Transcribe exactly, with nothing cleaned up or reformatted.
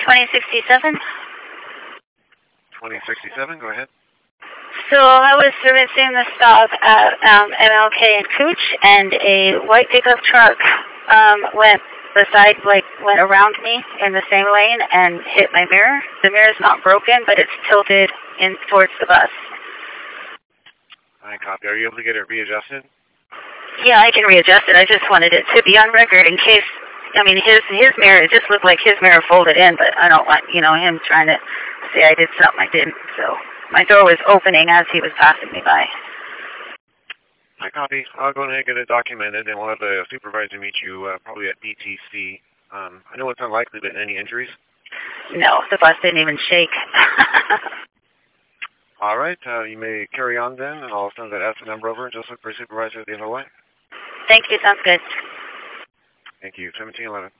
twenty sixty-seven. twenty sixty-seven, go ahead. So I was servicing the stop at um, M L K and Cooch, and a white pickup truck um, went beside, like, went around me in the same lane and hit my mirror. The mirror's not broken, but it's tilted in towards the bus. I copy. Are you able to get it readjusted? Yeah, I can readjust it. I just wanted it to be on record in case, I mean, his his mirror, it just looked like his mirror folded in, but I don't want, you know, him trying to say I did something I didn't. So my door was opening as he was passing me by. I copy. I'll go ahead and get it documented, and we'll have a supervisor meet you uh, probably at D T C. Um, I know it's unlikely, but any injuries? No, the bus didn't even shake. All right. Uh, you may carry on then, and I'll send that asset number over and just look for a supervisor at the end of the line. Thank you. Sounds good. Thank you. seventeen eleven.